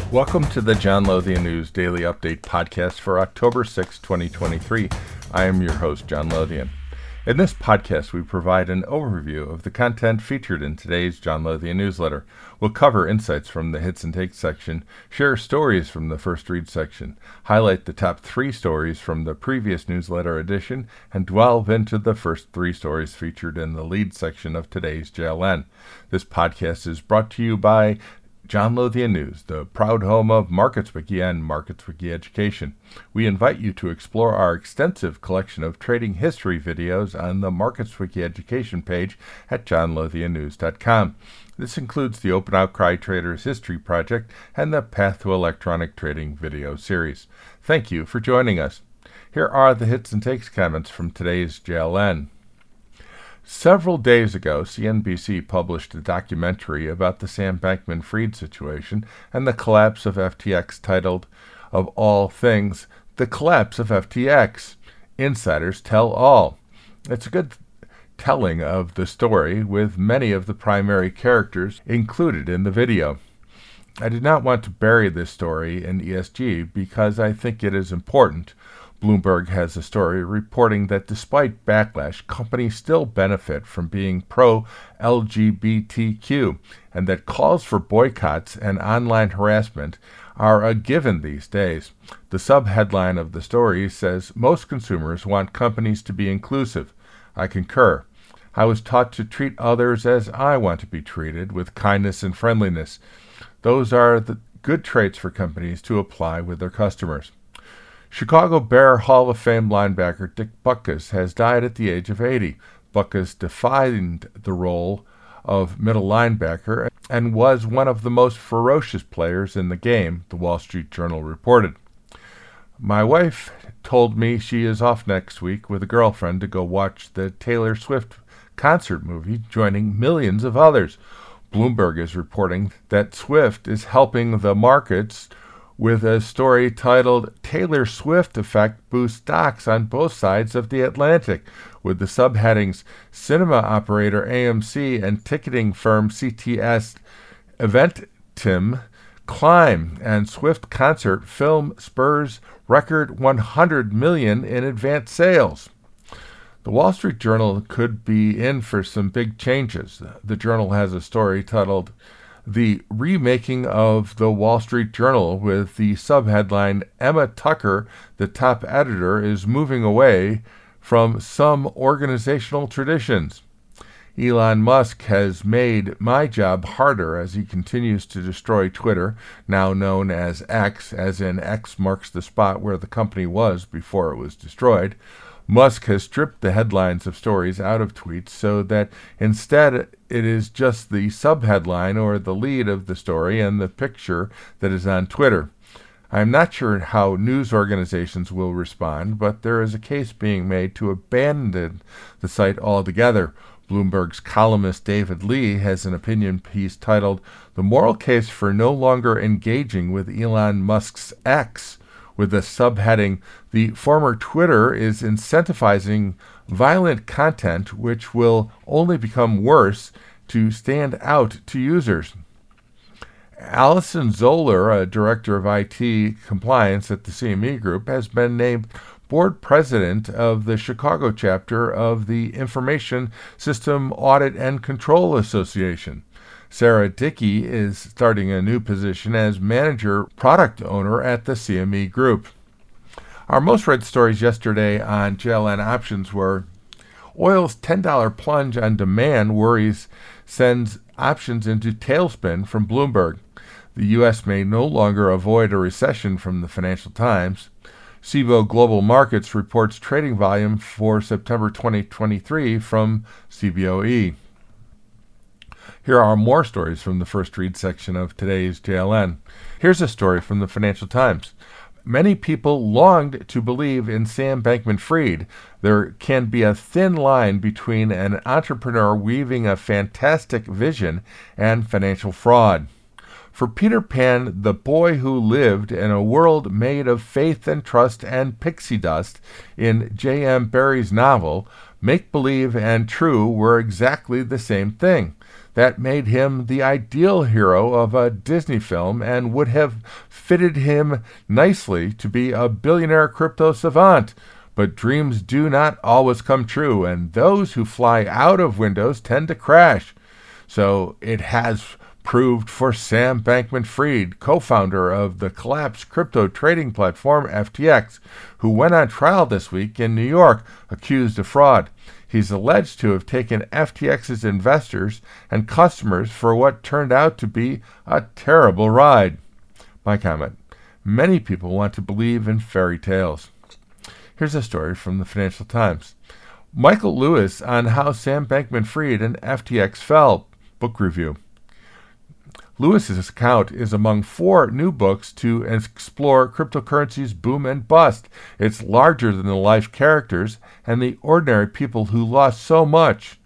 Welcome to the John Lothian News Daily Update podcast for October 6, 2023. I am your host, John Lothian. In this podcast, we provide an overview of the content featured in today's John Lothian newsletter. We'll cover insights from the Hits and Takes section, share stories from the First Read section, highlight the top 3 stories from the previous newsletter edition, and delve into the first 3 stories featured in the lead section of today's JLN. This podcast is brought to you by John Lothian News, the proud home of MarketsWiki and MarketsWiki Education. We invite you to explore our extensive collection of trading history videos on the MarketsWiki Education page at johnlothiannews.com. This includes the Open Outcry Traders History Project and the Path to Electronic Trading video series. Thank you for joining us. Here are the Hits and Takes comments from today's JLN. Several days ago, CNBC published a documentary about the Sam Bankman-Fried situation and the collapse of FTX titled, of all things, The Collapse of FTX. Insiders Tell All. It's a good telling of the story with many of the primary characters included in the video. I did not want to bury this story in ESG because I think it is important. Bloomberg has a story reporting that despite backlash, companies still benefit from being pro-LGBTQ, and that calls for boycotts and online harassment are a given these days. The subheadline of the story says, most consumers want companies to be inclusive. I concur. I was taught to treat others as I want to be treated, with kindness and friendliness. Those are the good traits for companies to apply with their customers. Chicago Bear Hall of Fame linebacker Dick Butkus has died at the age of 80. Butkus defined the role of middle linebacker and was one of the most ferocious players in the game, the Wall Street Journal reported. My wife told me she is off next week with a girlfriend to go watch the Taylor Swift concert movie, joining millions of others. Bloomberg is reporting that Swift is helping the markets with a story titled Taylor Swift Effect Boosts Stocks on Both Sides of the Atlantic, with the subheadings Cinema Operator AMC and Ticketing Firm CTS Eventim Climb, and Swift Concert Film Spurs Record $100 million in advance sales. The Wall Street Journal could be in for some big changes. The Journal has a story titled The Remaking of the Wall Street Journal, with the subheadline, Emma Tucker, the top editor, is moving away from some organizational traditions. Elon Musk has made my job harder as he continues to destroy Twitter, now known as X, as in X marks the spot where the company was before it was destroyed. Musk has stripped the headlines of stories out of tweets so that instead it is just the subheadline or the lead of the story and the picture that is on Twitter. I am not sure how news organizations will respond, but there is a case being made to abandon the site altogether. Bloomberg's columnist David Lee has an opinion piece titled The Moral Case for No Longer Engaging with Elon Musk's X, with the subheading, the former Twitter is incentivizing violent content which will only become worse to stand out to users. Allison Zoller, a director of IT compliance at the CME Group, has been named board president of the Chicago chapter of the Information System Audit and Control Association. Sarah Dickey is starting a new position as manager product owner at the CME Group. Our most read stories yesterday on JLN Options were oil's $10 plunge on demand worries sends options into tailspin from Bloomberg. The U.S. may no longer avoid a recession from the Financial Times. Cboe Global Markets reports trading volume for September 2023 from CBOE. Here are more stories from the First Read section of today's JLN. Here's a story from the Financial Times. Many people longed to believe in Sam Bankman-Fried. There can be a thin line between an entrepreneur weaving a fantastic vision and financial fraud. For Peter Pan, the boy who lived in a world made of faith and trust and pixie dust in J.M. Barrie's novel, Make-believe and true were exactly the same thing. That made him the ideal hero of a Disney film and would have fitted him nicely to be a billionaire crypto savant. But dreams do not always come true, and those who fly out of windows tend to crash. So it has proved for Sam Bankman-Fried, co-founder of the collapsed crypto trading platform FTX, who went on trial this week in New York, accused of fraud. He's alleged to have taken FTX's investors and customers for what turned out to be a terrible ride. My comment: many people want to believe in fairy tales. Here's a story from the Financial Times. Michael Lewis on how Sam Bankman-Fried and FTX fell. Book review. Lewis's account is among 4 new books to explore cryptocurrency's boom and bust, its larger-than-life characters, and the ordinary people who lost so much.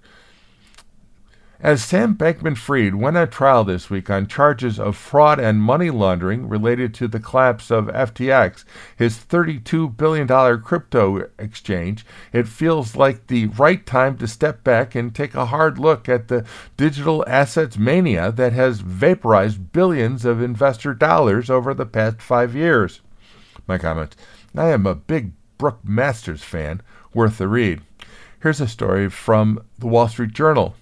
As Sam Bankman-Fried went on trial this week on charges of fraud and money laundering related to the collapse of FTX, his $32 billion crypto exchange, it feels like the right time to step back and take a hard look at the digital assets mania that has vaporized billions of investor dollars over the past 5 years. My comment: I am a big Brooke Masters fan, worth the read. Here's a story from the Wall Street Journal.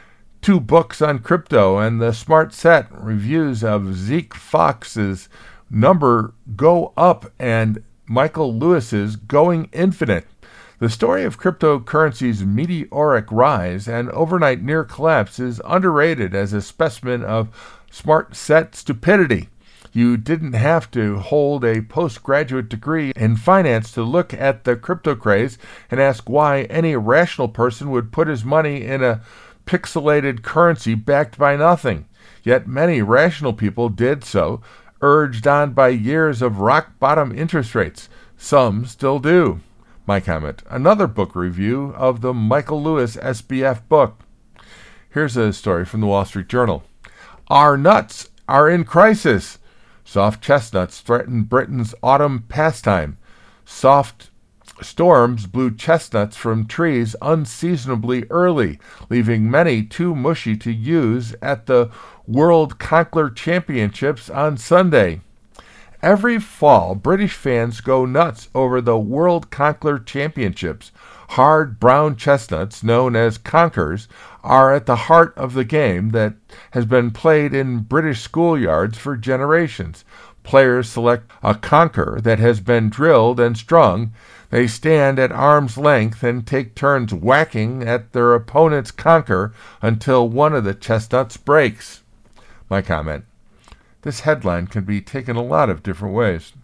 2 books on crypto and the Smart Set, reviews of Zeke Fox's Number Go Up and Michael Lewis's Going Infinite. The story of cryptocurrency's meteoric rise and overnight near collapse is underrated as a specimen of Smart Set stupidity. You didn't have to hold a postgraduate degree in finance to look at the crypto craze and ask why any rational person would put his money in a pixelated currency backed by nothing. Yet many rational people did so, urged on by years of rock-bottom interest rates. Some still do. My comment: another book review of the Michael Lewis SBF book. Here's a story from the Wall Street Journal. Our nuts are in crisis. Soft chestnuts threaten Britain's autumn pastime. Soft storms blew chestnuts from trees unseasonably early, leaving many too mushy to use at the World Conkler Championships on Sunday. Every fall, British fans go nuts over the World Conkler Championships. Hard brown chestnuts, known as conkers, are at the heart of the game that has been played in British schoolyards for generations. Players select a conker that has been drilled and strung. They stand at arm's length and take turns whacking at their opponent's conker until one of the chestnuts breaks. My comment: this headline can be taken a lot of different ways.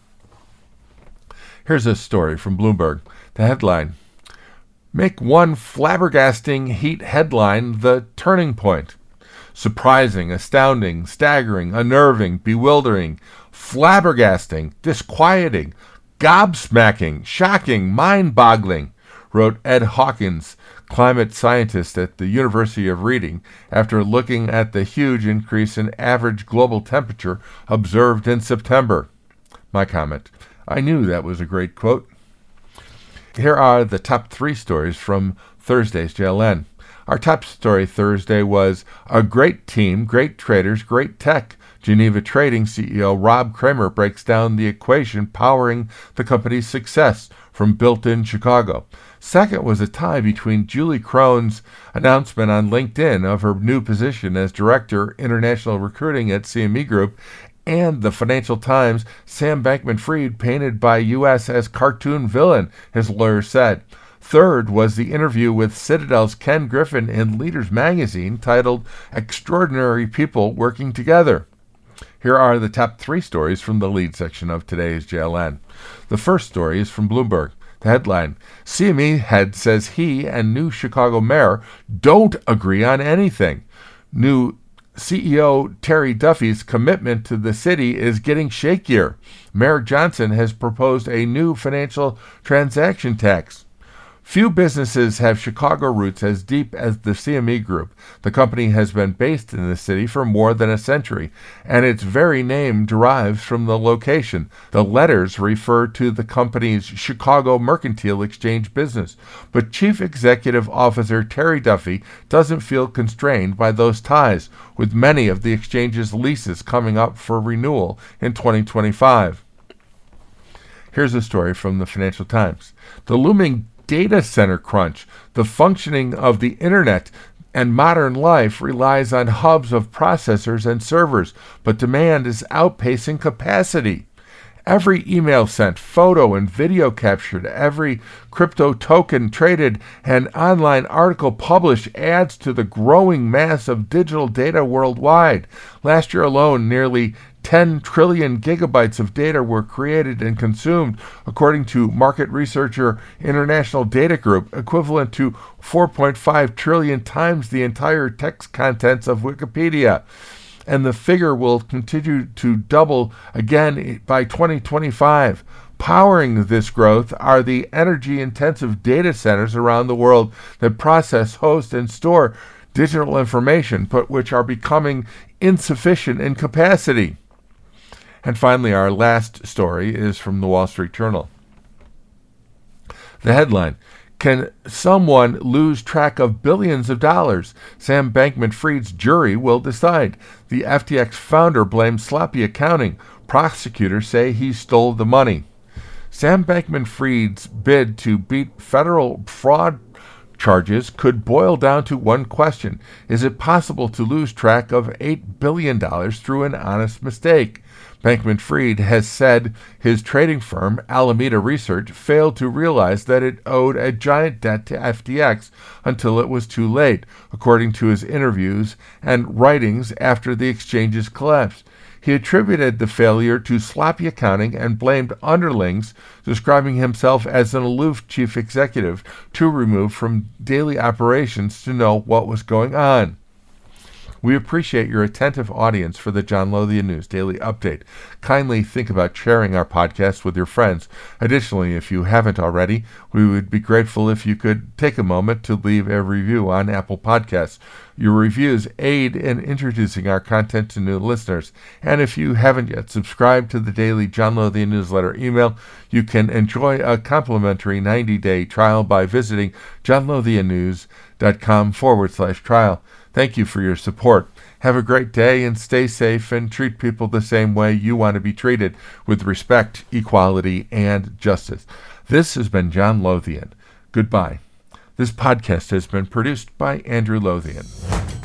Here's a story from Bloomberg. The headline: make one flabbergasting heat headline the turning point. Surprising, astounding, staggering, unnerving, bewildering, flabbergasting, disquieting, gobsmacking, shocking, mind-boggling, wrote Ed Hawkins, climate scientist at the University of Reading, after looking at the huge increase in average global temperature observed in September. My comment: I knew that was a great quote. Here are the top 3 stories from Thursday's JLN. Our top story Thursday was a great team, great traders, great tech. Geneva Trading CEO Rob Kramer breaks down the equation powering the company's success from Built-In Chicago. Second was a tie between Julie Krohn's announcement on LinkedIn of her new position as Director International Recruiting at CME Group and the Financial Times' Sam Bankman-Fried painted by U.S. as cartoon villain, his lawyer said. Third was the interview with Citadel's Ken Griffin in Leaders magazine titled Extraordinary People Working Together. Here are the top 3 stories from the lead section of today's JLN. The first story is from Bloomberg. The headline: CME head says he and new Chicago mayor don't agree on anything. New CEO Terry Duffy's commitment to the city is getting shakier. Mayor Johnson has proposed a new financial transaction tax. Few businesses have Chicago roots as deep as the CME Group. The company has been based in the city for more than a century, and its very name derives from the location. The letters refer to the company's Chicago Mercantile Exchange business, but Chief Executive Officer Terry Duffy doesn't feel constrained by those ties, with many of the exchange's leases coming up for renewal in 2025. Here's a story from the Financial Times. The looming data center crunch. The functioning of the internet and modern life relies on hubs of processors and servers, but demand is outpacing capacity. Every email sent, photo and video captured, every crypto token traded, and online article published adds to the growing mass of digital data worldwide. Last year alone, nearly 10 trillion gigabytes of data were created and consumed, according to market researcher International Data Group, equivalent to 4.5 trillion times the entire text contents of Wikipedia. And the figure will continue to double again by 2025. Powering this growth are the energy-intensive data centers around the world that process, host, and store digital information, but which are becoming insufficient in capacity. And finally, our last story is from the Wall Street Journal. The headline, "Can someone lose track of billions of dollars? Sam Bankman-Fried's jury will decide." The FTX founder blames sloppy accounting. Prosecutors say he stole the money. Sam Bankman-Fried's bid to beat federal fraud charges could boil down to one question. Is it possible to lose track of $8 billion through an honest mistake? Bankman-Fried has said his trading firm, Alameda Research, failed to realize that it owed a giant debt to FTX until it was too late, according to his interviews and writings after the exchange's collapse. He attributed the failure to sloppy accounting and blamed underlings, describing himself as an aloof chief executive, too removed from daily operations to know what was going on. We appreciate your attentive audience for the John Lothian News Daily Update. Kindly think about sharing our podcast with your friends. Additionally, if you haven't already, we would be grateful if you could take a moment to leave a review on Apple Podcasts. Your reviews aid in introducing our content to new listeners. And if you haven't yet subscribed to the daily John Lothian newsletter email, you can enjoy a complimentary 90-day trial by visiting johnlothiannews.com/trial. Thank you for your support. Have a great day and stay safe, and treat people the same way you want to be treated, with respect, equality, and justice. This has been John Lothian. Goodbye. This podcast has been produced by Andrew Lothian.